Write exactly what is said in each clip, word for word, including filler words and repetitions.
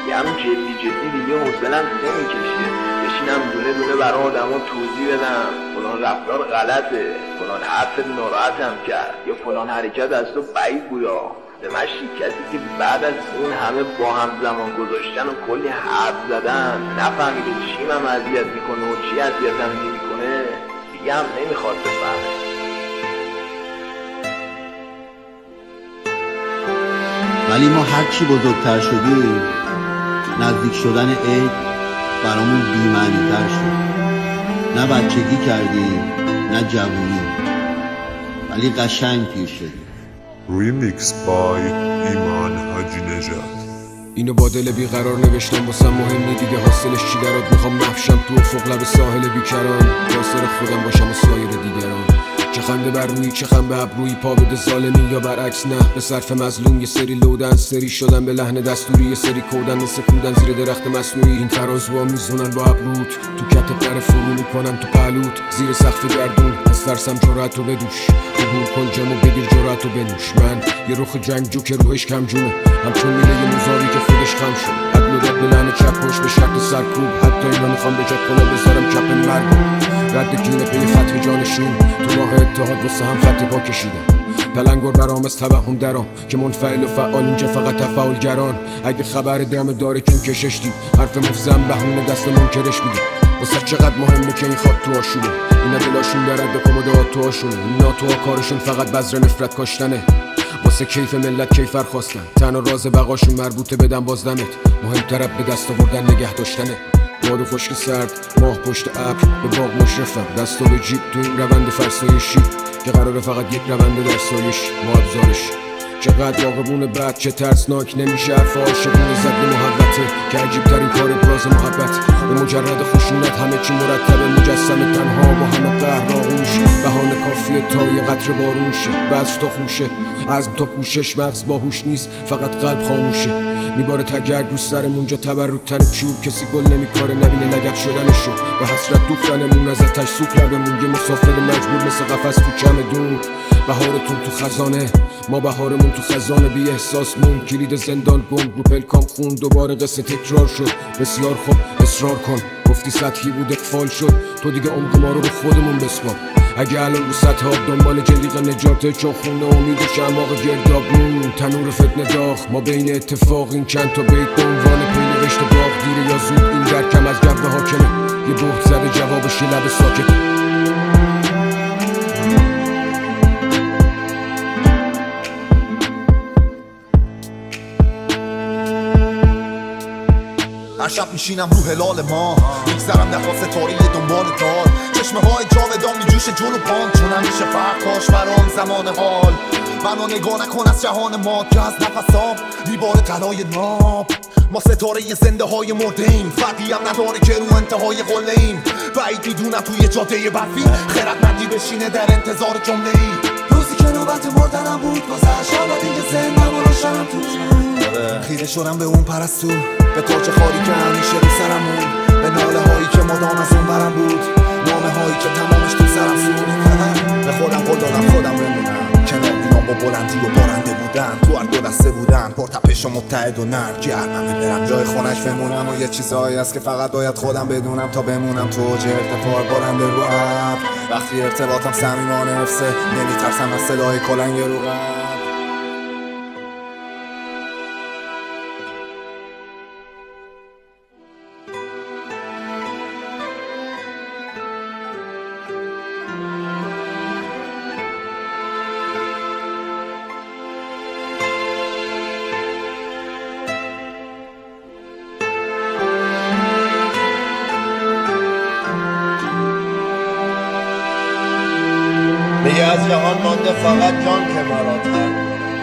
یه همون جدی جدی دیگه حوصله‌ام نمیکشه بشینم دونه دونه برای آدما توضیح بدم فلان رفتار غلطه، فلان حرف ناراحتم کرد یا فلان حرکت از تو بعید بودا. به مشی کسی که بعد از اون همه با هم زمان گذاشتن و کلی حرف زدن نفهمیده چی من اذیت میکنه و چی اذیتم نمیکنه دیگه هم نمیخواد بفهمه. ولی ما هرچی بزرگتر شدیم نزدیک شدن عید برامون بی‌معنی‌تر شد. نه بچگی کردیم نه جوونی، ولی قشنگ پیر شدیم. ریمیکس بای ایمان حاجی نژاد. اینو با دل بیقرار نوشتم واسم مهم نی دیگه حاصلش چی درات میخوام محشم تو افق لب ساحل بیکران یاسر خودم باشم و سایر دیگران. چه خنده بر روی چه خم به ابروی پا بده ظالمی یا برعکس نه به صرف مظلوم. یه سری لودن سری شدن به لحن دستوری یه سری کودن مثل کودن زیر درخت مصنوعی. این ترازوها میزونن با ابروت تو کت در فرو میکنن تو پهلوت زیر سقف گردون از ترسم جرأتو بدوش عبور کن جامو بگیر جرأتو بنوش. من یه رخ جنگجو که روحش کم جونه همچون میله یه موزاری که خودش خم شد عدل و داد به لحن چپ پشت به شرط سرکوب. حتی اینا میخوام به جد کنم بذارم کپ مرگ رد گینه پی فتح جانشین تو راه اتحاد واسه هم خط پا کشیدم. پلنگور برام از توهم درام که منفعل و فعال اینجا فقط تفاعلگران. اگه خبر دم داره کیم کششتی حرف مفزم بهونه دست منکرش بیدی واسه چقدر مهمه که این خواب تو آشونه. اینا دلاشون درد به کمدات تو آشونه. اینا تو کارشون فقط بذر نفرت کاشتنه واسه کیف ملت کیفر خواستن. تنها راز بقاشون مربوطه بدن بازدمت مهمتر به دست آوردن نگه داشتنه. باد و خشک سرد ماه پشت ابر به باغ مشرفم دستو به جیب تو این روند فرسایشی که قراره فقط یک رونده در سایش ما ابزارش. چقدر واقعبون بد چه ترسناک نمیشه حرف عاشقونه زد به محبته که عجیب ترین کار براز محبت به مجرد خشونت همه چی مرتبه مجسم تنها با همه قهر آغوش. بهانه کافیه تا یه قطره بارون شه بذر تا خوشه عزم تا پوشش مغز باهوش نیست فقط قلب خاموشه. میباره تگرگ رو سرمون جا تبرک تن چوب کسی گل نمیکاره نبینه لگد شدنشو به حسرت دوختنمون از اتش سوک لبمون یه مسافر مجبور مثل قفس تو چمدون. بهارتون تو خزانه ما بهارمون تو خزانه بی احساس مون کلید زندان گم رو پلکام خون دوباره قصه تکرار شد. بسیار خوب اصرار کن گفتی سطحی بود اقفال شد تو دیگه عمق ما رو به خودمون بسپار. اگه الان رو سطح آب دنبال جلیق نجاته چون خونه امید شماغ گردابون تنور فتنه داغ ما بین اتفاق این چند تا بیت به عنوان پی نوشته باغ دیره یا زود این درکم از گرد حاکمه یه بهت زده جوابش لب ساکت. هر شب میشینم رو هلال ما میگذرم نخوا ستاره دنبال دار چشمه های جاودان میجوشه جلو پان چون همیشه فرق کاش برام زمان حال منو نگاه نکن از جهان ما که از نفسام میباره قلای ناب. ما ستاره ی زنده های مردهیم فرقی هم نداره که رو انتهای قله‌ایم بعید میدونم توی جاده برفی خردمندی بشینه در انتظار جمله ای. روزی که نوبت مردنم بود گذشت شاید اینکه زندم و روشنم تو خیره شدم به اون پرستو به تاج خاری که همیشه رو سرمون به ناله هایی که مدام از اون برم بود نامه هایی که تمامش تو سرم سون به خودم قول دادم خودم بمونم کنار بیام با بلندی و بارنده بودن تو هر دو دسته بودن پرتپش و مبتعد و نرم گرمم برم جای خونش بمونم و یه چیزهایی هست که فقط باید خودم بدونم تا بمونم تو اوج ارتفاع بارنده رو ابر وقتی ارتباطم صمیمانه حفظه نمیترسم از صدای کلنگ رو قلب. دیگه از جهان مانده فقط جان که مرا ترک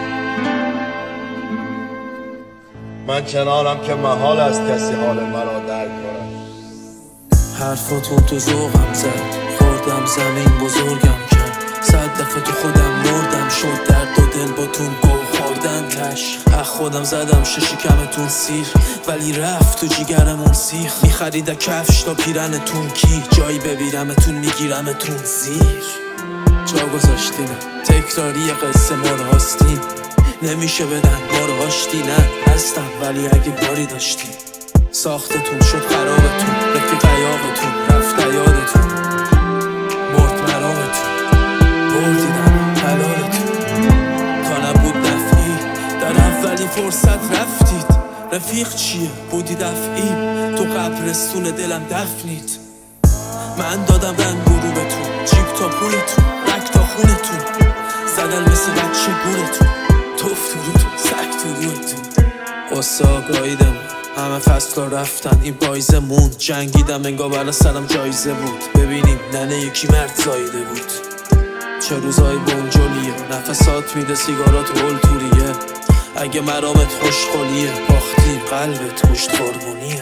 من کنارم که محال است کسی حال مرا درک کنه. حرفاتون تو ذوقم زد خوردم زمین بزرگم کرد صد دفعه تو خودم مردم شد درد و دل باتون گو خوردن تش اخ خودم زدم ششکمتون سیر ولی رفت تو جیگرمون سیخ میخریده کفش تا پیرنتون کی جایی ببیرمتون میگیرمتون زیر جا گذاشتیم تکراری قصه ما راستیم نمیشه بدن ما رو آشتی نه هستم ولی اگه باری داشتی ساختتون شد خرابتون رفیق عیاقتون رفت یادتون مرد مرامتون بردیدم حلالتون تا نبود دفعی در اولین فرصت رفتید رفیق چیه بودی دفعی تو قبرستون دلم دفنید من دادم رنگ گروبتون جیب تا پولتون رک تا خونتون زدن مثل بچه گورتون توف تو روتون سک تو روتون قصه گاییدم همه فصل رفتن این پایزه موند جنگیدم انگار بالا سرم جایزه بود ببینیم ننه یکی مرد زایده بود چه روزای بنجلیه نفسات میده سیگارات هول توریه اگه مرامت خوشخولیه باختی قلبت گوشت قربونیه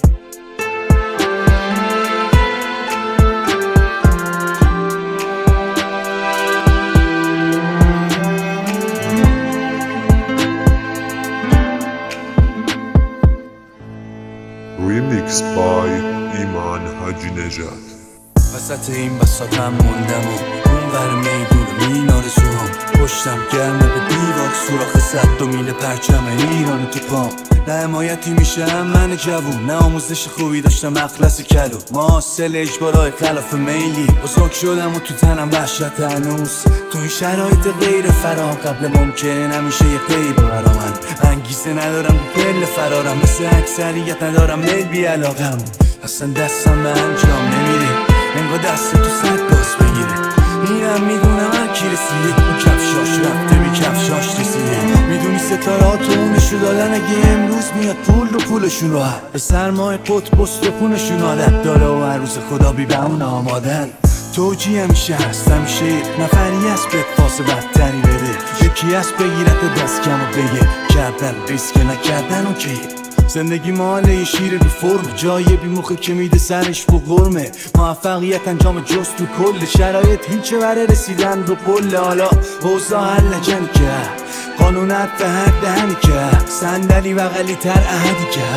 Remix by ایمان حاجی نژاد. وسط این بساطم موندم و اون ور میدون مینار سوام پشتم گرمه به دیوار سوراخ صد و میل پرچم ایران تو پام نه حمایتی میشم من جوون نه آموزش خوبی داشتم اخلص کلو معاصل اجبارای خلاف میلی بزرگ شدم و تو تنم وحشت هنوز تو این شرایط غیر فرام قبل ممکنه نمیشه یه غیر برا من انگیزه ندارم پل فرارم مثل اکثریت ندارم میل بی علاقم اصلا دستم به انجام نمیره انگار دست تو سر گاز بگیره اینم میدونم هر کی رسیده اون کفشاش رفته بی کفشاش رسیده میدونی ستاره تو اونشو دادن اگه امروز میاد پول رو پولشون رو هر به سرمای قطب استخونشون عادت داره و هر روز خدا بی به اون آمادن توجی همیشه هست همیشه نفری هست به فاس بدتری بده یکی هست بگیرت دست کم و بگه کردن ریسک نکردن اوکی زندگی ماله یه شیر بی فرم جای بی مخه که میده سرش با غرمه موفقیت انجام جز تو کل شرایط هیچه بره رسیدن رو پل حالا اوضاع هر لجنی که قانونت به هر دهنی که صندلی بغلی تر احدی که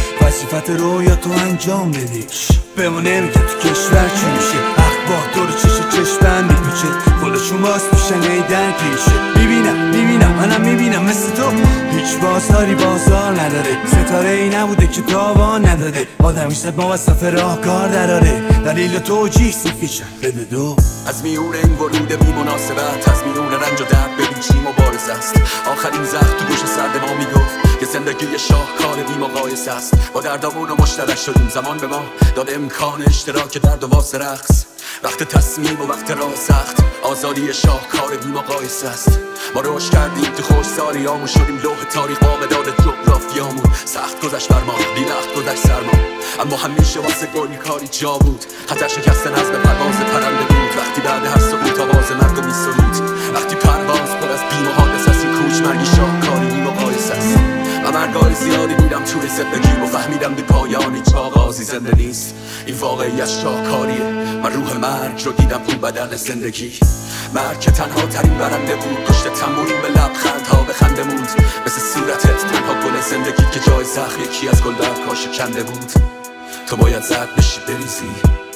وظیفت رویا تو انجام بدیش بمون نمیگه تو کشور چی میشه اخبار دور چشه چشتن میپیچه خودشون باز میشن ای در پیشه میبینم میبینم منم میبینم مثل تو هیچ بازاری بازار نداره ستاره ای نبوده که تاوان نداده آدمی صد ما وصف راه کار دراره دلیل توجیه سیفیشن بده دو از میون این ورود بی مناسبت از میون رنج و درد ببین چی مبارز است آخرین زخم تو گوش سرد ما میگفت که زندگی شاهکار بی مقایسه است با دردامون و مشترک شدیم زمان به ما داد امکان اشتراک درد و واسه رقص وقت تصمیم و وقت راه سخت آزادی شاهکار بی مقایسه است ما روش کردیم تو خوش سالیامون شدیم لوح تاریخ با مداد جغرافیامون سخت گذشت بر ما بی وقت گذشت سرما اما همیشه واسه گل کاری جا بود خطر شکستن از به پرواز پرنده بود وقتی بعد هر سقوط آواز مرگ و میسرود وقتی پرواز پر از بی محادث است این کوچ مرگی شاهکاری بی مقایسه است و مرگای زیادی دیدم توی زندگی و فهمیدم به پایان هیچ آغازی زنده نیست این واقعی از شاهکاریه من روح مرگ رو دیدم اون بدل زندگی مرگ که تنها ترین برنده بود پشت تموم به لبخندها به خنده موند مثل صورتت تنها گل زندگی که جای زخم یکی از گل برگ‌ها شکنده بود تو باید زرد بشی بریزی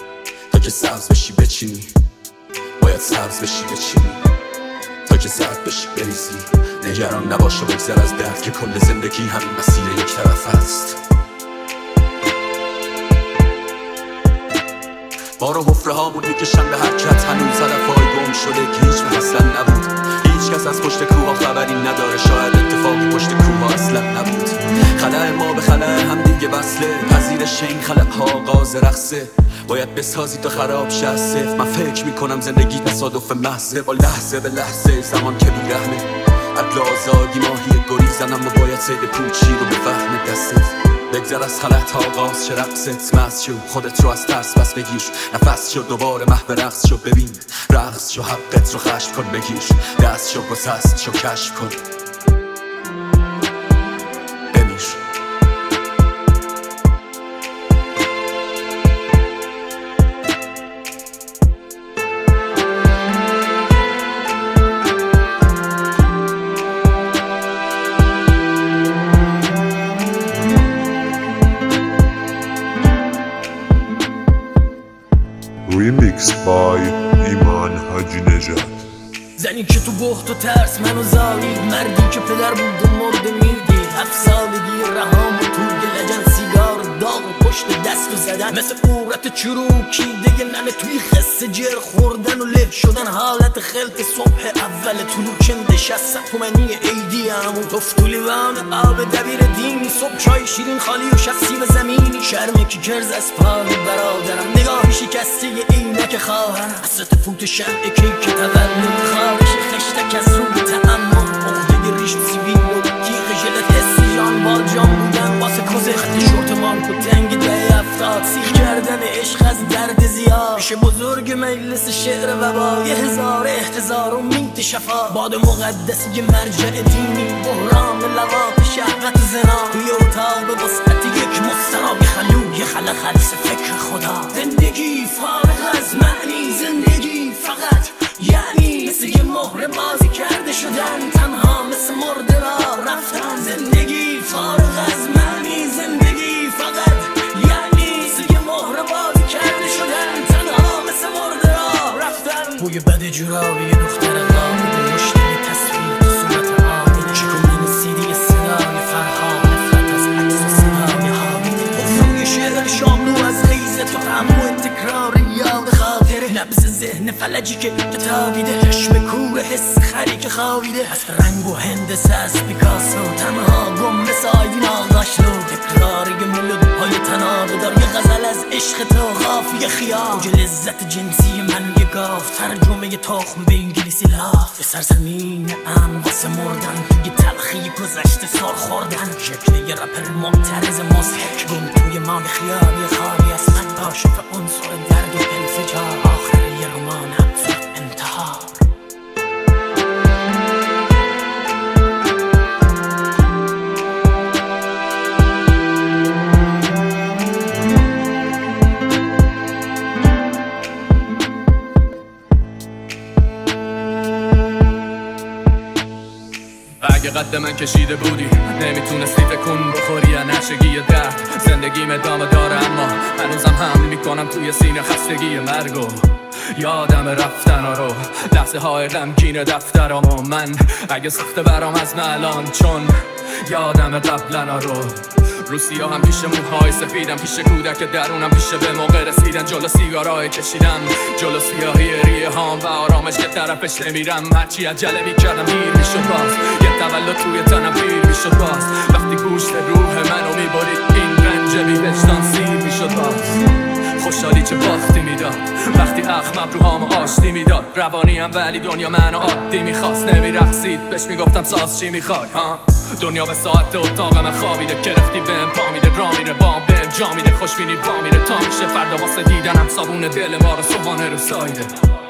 تا که سبز بشی بچینی باید سبز بشی بچینی تا که زرد بشی بریزی نگران نباش و بگذر از درد که کل زندگی همین مسیر یک طرف است بار و حفره هامون میکشن به حرکت هنوز هدفهای گم شده که هیچ وقت اصلا نبود هیچ کس از پشت کوها خبری نداره شاید اتفاقی پشت کوها اصلا نبود خلأ ما به خلأ هم دیگه وصله پذیرش این خلأها آغاز رقصه باید بسازی تا خراب شه از صفر من فکر میکنم زندگی تصادف محضه با لحظه به لحظه زمان که بیرحمه عدل آزادی ماهی گریزن اما باید سید پوچی رو به فهم دستت بگذر از خلط آغاز چه رقصت مست شو خودت رو از ترس پس بگیر نفس شو دوباره محو رقص شو ببین رقص شو حقت رو خشم کن بگیر دست شو گسست شو کشف کن بمیر Remix by ایمان حاجی نژاد. زنی که تو بخت و ترس منو زایید، مردی که پدر بود و مرده میردی، هفت سالگی رهام و تو لجن سیگار داغ و پشت دست و زدن مثل عورت چروکی دیگه ننه توی خسته جر خوردن و له شدن، حالت خلط صبح اول طلوع چند شست تومنی ایدی همون تفتولی وان آب دبیر دینی، صبح چای شیرین خالی و شخصی و زمینی، شرمه که کرز از پای برادرم، نگاهی شکسته عینک خواهرم، حسرت فوت شمع کیک تولد، خارش خشتک از رو تعمم، عقده ریش سیبیل و تیغ ژلت حسی جان بال جان بودن واسه کوزه، خط شورت مانک و تنگ ده افتاد، سیخ کردن عشق از درد زیاد، پیش بزرگ مجلس شعر وبا، یه هزار احتضار و مینت شفا، باد مقدسی مرجع دینی، بحران لواط شهوت زنا، توی اتاق به وسعت یک مستراب خلوی خلا خلص فکر خدا، زندگی فارغ از معنی، زندگی فقط یعنی مثل یه مهر بازی کرده شدن، تنها مثل مرده را رفتن، زندگی فارغ از معنی، زندگی فقط یعنی مثل یه مهر بازی کرده شدن، تنها مثل مرده را رفتن. بوی بد جورابی یه دختر قابل، مشتری تصویر تو صورت آمینه، شکومین سیدی صدای فرهاد، نفرت از عکس و صدای حامیده، افروی شعر شاملو از غیزت و همو تکرار یاد خاطره، نبض ذهن فلجی که تابیده، چشم کور حس خری که خوابیده، از رنگ و هندسه از پیکاسو، تنها گم به سایدین آغاش رو، تکرار یه ملود های تنابه دار، یه غزل از عشق تو خافی خیال، اوج لذت جنسی من یه گاف، ترجمه یه تخم به انگلیسی لاف، به سرزمین ام واسه مردن، توی تلخی گذشته سال خوردن، شکل یه رپر معترض مضحک، گم توی مان خیالی خالی از من، کاشف عنصر درد و انفجار، آخر یه رمان ابزار انتحار. اگه قد من کشیده بودی نمیتونستی تکون بخوری یا نشگی درد، زندگیم ادامه داره اما هنوزم حمل میکنم توی سینه خستگی مرگو، یادم رفتن رو لحظه های غمگین دفترم و من اگه سخته برام از الان، چون یادم قبلنا رو روسیا هم پیش موهای سفیدم، پیش کودک درونم، پیش به موقع رسیدن، جلو سیگارای کشیدم، جلو سیاهی ریه هام و آرامش که طرفش نمیرم، هرچی عجله میکردم دیر میشد باز، یه تولد توی تنم پیر میشد باز، وقتی گوشت روح منو میبرید این رنج بی وجدان سیر میشد باز، خوشحالی چه باختی میداد وقتی اخمم روهامو آشتی میداد، روانیم ولی دنیا منو عادی میخواست، نمیرقصید بهش میگفتم ساز چی میخوای ها، دنیا به ساعت اتاق من خوابیده، کرختی بهم پا میده، را میره بام بهم جا میده، خوشبینی با میره تا میشه فردا واسه دیدنم صابون دل ما رو صبحانه رو سایده،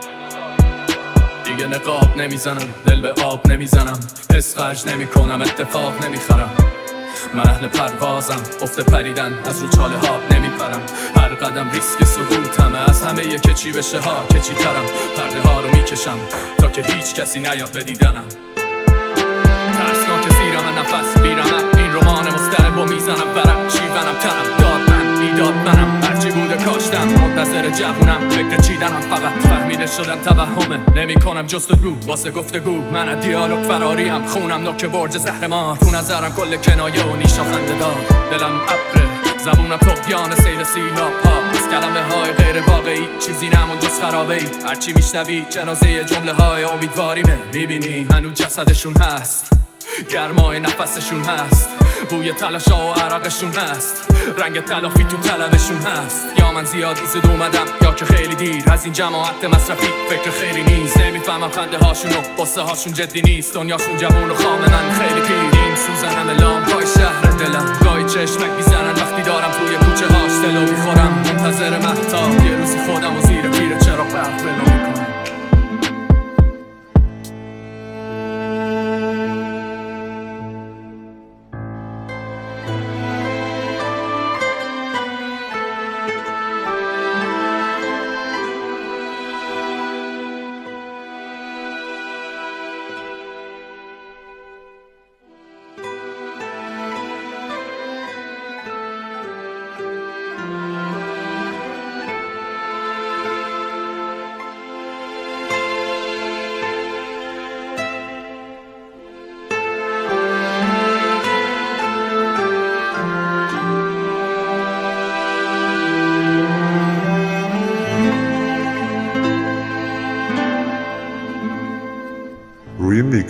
دیگه نقاب نمیزنم، دل به آب نمیزنم، حس خرج نمی کنم، اتفاق نمیخرم، من اهل پروازم، افته پریدن از رو چاله ها نمیپرم، هر قدم ریسک سقوطمه، از همه یه که چی بشه ها که چی ترم، پرده ها رو میکشم تا که هیچ کسی نیاد بدیدنم، ترسناک زیرم نفس بیرم، این رمان مسترب و میزنم برم، شیونم تنم داد من بیداد منم، هرچی بوده کاشتم منتظر جوونم، فکر چیدنم فقط فهمیده شدن توهمه، نمی کنم جستجو واسه گفتگو، من از دیالوگ فراریم، خونم نوک برج زهرمار، تو نظرم کل کنایه و نیشا خنده دار، دلم ابره زبونم طغیان سیل سیلاب ها، از کلمه های غیر واقعی چیزی نمون جز خرابه ای، هرچی میشنوی جنازه جمله های امیدواریمه، میبینی هنوز جسدشون هست، گرمای نفسشون هست، بوی تلاشا و عرقشون هست، رنگ تلافی تو طلبشون هست، یا من زیاد زود اومدم یا که خیلی دیر، از این جماعت مصرفی فکر خیلی نیست، نمیفهمم خنده هاشون و قصه هاشون جدی نیست، دنیاشون جوون و خام من خیلی پیر، این سوزنم لامپای شهر دلم، گاهی چشمک میزنن وقتی دارم توی کوچه هاش دلو میخورم، منتظر مهتاب یه روزی خودم و زیر پیر چراغ برق ولو میکنم.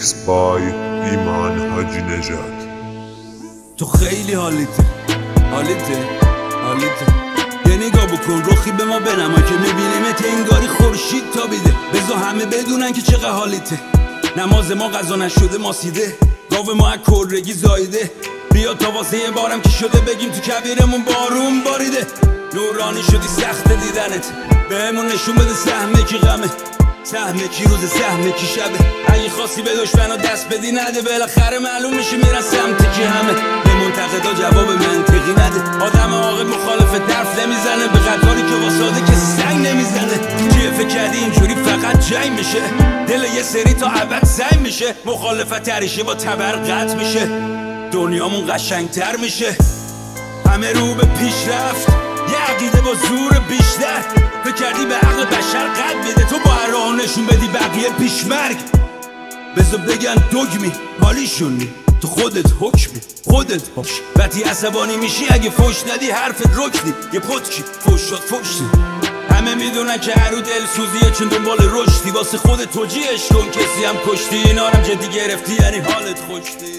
ریمیکس بای ایمان حاجی نژاد. تو خیلی حالیته حالیته حالیته یه نگاه بکن رخی به ما بنما که میبینیمت انگاری خورشید تابیده. بذار همه بدونن که چقدر حالیته. نماز ما قضا نشده ماسیده، گاو ما از کرگی زایده. بیا تا واسه یه بارم که شده بگیم تو کبیرمون بارون باریده. نورانی شدی سخت دیدنت، بهمون نشون بده سهمه کی غمه، سهمه کی روز سهمه کی شبه. اگه خواستی به دشمنا دست بدی نده، بالاخره معلوم میشه میرن سمت کی همه. به منتقدا جواب منطقی نده، آدم عاقل مخالف طرف نمیزنه، به قطاری که واساده کسی سنگ نمیزنه. چیه فکر کردی اینجوری فقط جنگ میشه؟ دل یه سری تا ابد سنگ میشه، مخالفت تریشه با تبر قطع میشه، دنیامون قشنگتر میشه. همه رو به پیشرفت، یه عقیده با زور بیشتر. فکر کردی به عقل بشر قد میده، تو با هر راه نشون بدی بقیه پیشمرگ. بذار بگن دگمی حالیشونی، تو خودت حکمی خودت باش. وقتی عصبانی میشی اگه فوش ندی حرفت رکنی، یه پتکی فوش شد فوشی. همه میدونن که هر رو دلسوزیه چون دنبال رشدی، واسه خودت توجیهش کن کسی هم کشتی. اینا هم جدی گرفتی یعنی حالت خوشتی.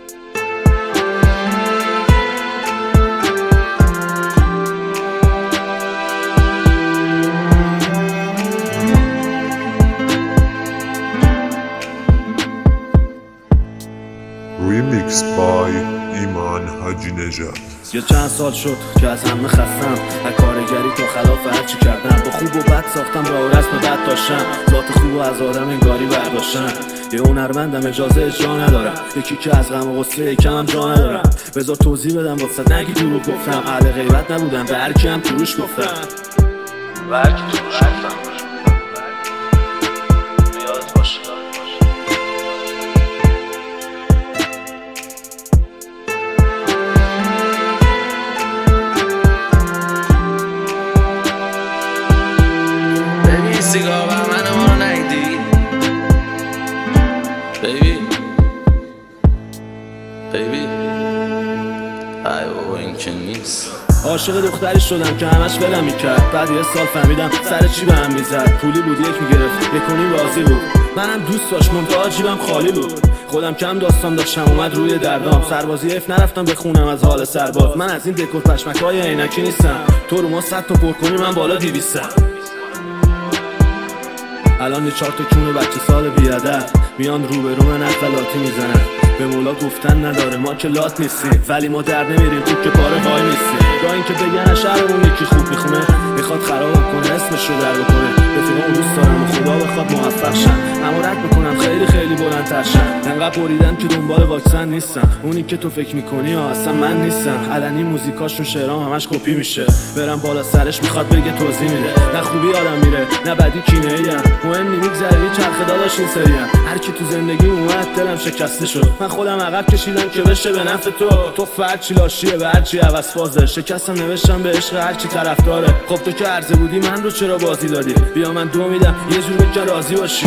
ریمیکس بای ایمان حاجی نژاد. یا چند سال شد که از همه خستم، از کارگری تا خلاف هرچی کردم. با خوب و بد ساختم راه و رسم بد داشتم، ذات خوب و از آدم انگاری برداشتم. یه هنرمندم اجازه اجرا ندارم، یکی که از غم و غصه یکم جا ندارم. بذار توضیح بدم واسه نگی دروغ گفتم، اهل غیبت نبودم به هرکی هم توش گفتم، به هرکی توش گفتم. یادت باشه سیگار بر من ما رو نیدی بیبی بیبی ای بابا این که نیست. عاشق دختری شدم که همش ولم میکرد، بعد یه سال فهمیدم سر چی به هم میزد. پولی بود یک میگرفت یک کنیم راضی بود، منم دوست داشت منتها جیبم خالی بود. خودم کم داستان داشتم اومد روی دردام، سربازی اف نرفتم بخونم از حال سرباز. من از این دکور پشمک های عینکی نیستم، تو رو ما صد تا پر کنی من بالا دیویستم. الان یه چهار تا کونه بچه سال بیادر میان روبرو من اطلاعاتی میزنن. به مولا گفتن نداره ما که لات نیستیم، ولی ما در نمیریم تو که پاره وای نیستیم. یا این که بگن شهرمون یکی خوب میخونه، میخواد خرابم کنه اسمش رو در بکنه. رفیقامو دوست دارم و خدا بخواد موفق شن، اما رد میکنم خیلی خیلی بلندتر شن. انقدر بریدم که دنبال واکسن نیستم، اونی که تو فکر میکنی ها اصلا من نیستم. علنی موزیکاشون شعرام همش کپی میشه، برم بالا سرش میخواد بگه توضیح میده. نه خوبی آدم میره نه بدی کینه ایم، مهم نمیگذره چرخه داداش این سریم. هر کی تو زندگی اومد دلم شکسته شد، من خودم عقب کشیدم که بشه به نفع تو. تو فرد چی لاشیه به هرچی عوض فازه، شکستم نوشتم به عشق هرچی طرفداره. خب تو که عرضه بودی من رو چرا بازی دادی؟ بیا من دو میدم یه جور بکن راضی باشی.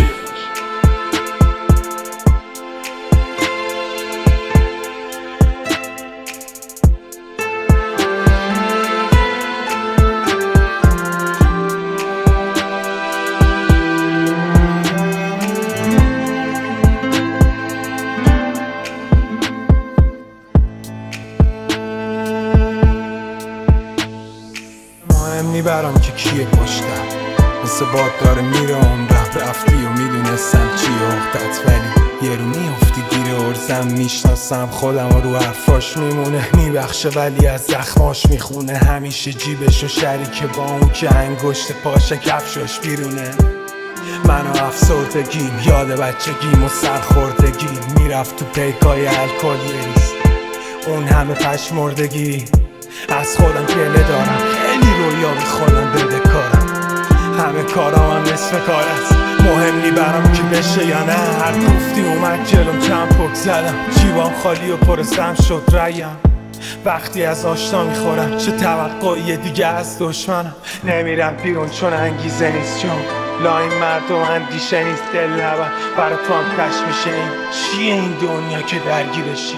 برام که کیه پشتم، مثل باد داره میره عمرم. رفتی و میدونستم چیه اختت، ولی یه رو میافتی گیر ارزم. میشناسم خودم و رو حرفاش میمونه، میبخشه ولی از زخماش میخونه. همیشه جیبش و شریک با اون که انگشت پاش کفشاش بیرونه. من و افسردگیم، یاد بچگیم و سرخوردگیم. میرفت تو پیکای الکل یریست، اون همه پشمردگی. از خودم گله دارم، خیلی رویا بی خودم بده کارم. همه کارام هم نصف کار است، مهم نی برام که بشه یا نه. هر گفتی اومد جلوم چند پک زدم، جیبام خالی و پرسم شد ریم. وقتی از آشنا میخورم چه توقعی دیگه از دشمنم. نمیرم بیرون چون انگیزه نیست، چون لاین مردم اندیشه نیست. دل نبر برای تو هم کش میشه. این چیه این دنیا که درگیرشی؟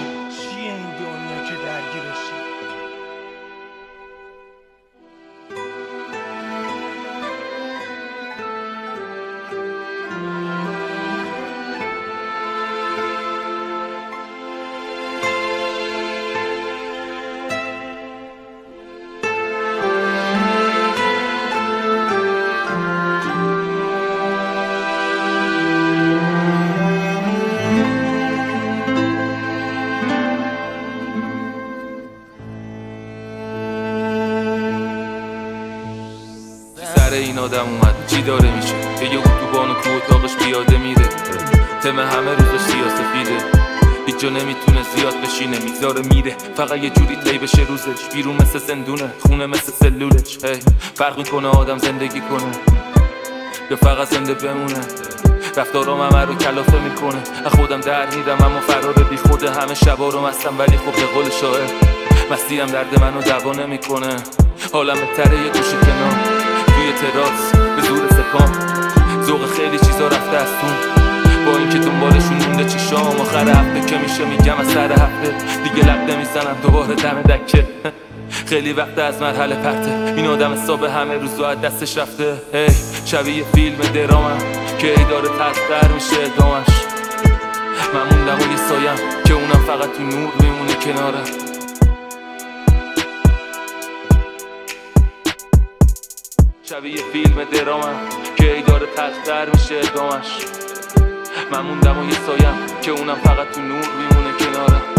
این آدم اومد چی داره میشه؟ یه اتوبان و تو اتاقش پیاده میره، تم همه روزش سیاسفیده، هیچ جا نمیتونه زیاد بشینه، میذاره میره فقط یه جوری طی بشه روزش، بیرون مثل زندونه خونه مثل سلولش. هی فرق میکنه آدم زندگی کنه یا فقط زنده بمونه، رفتارام همه رو کلافه میکنه، از خودم در میرم اما فرار بی خوده، همه شبا رو مستم ولی خب به قول شاعر مستی هم درد منو دوا نمیکنه، حالم بهتره یه گوشه کنار توی تراس به زور سپام، ذوق خیلی چیزا رفته از تون، با اینکه دنبالشون مونده چی شام، آخر هفته که میشه میگم از سر هفته دیگه لب نمیزنم دوباره دم دکه، خیلی وقت از مرحله پرته، این آدم حساب همه روزو از دستش رفته، هی شبیه فیلم درامم که ای داره تلختر میشه ادامش، من موندم و یه سایم که اونم فقط تو نور میمونه کنارم. شبیه فیلم درامم که ای داره تلختر میشه ادامش، من موندم و یه سایم که اونم فقط تو نور میمونه کنارم.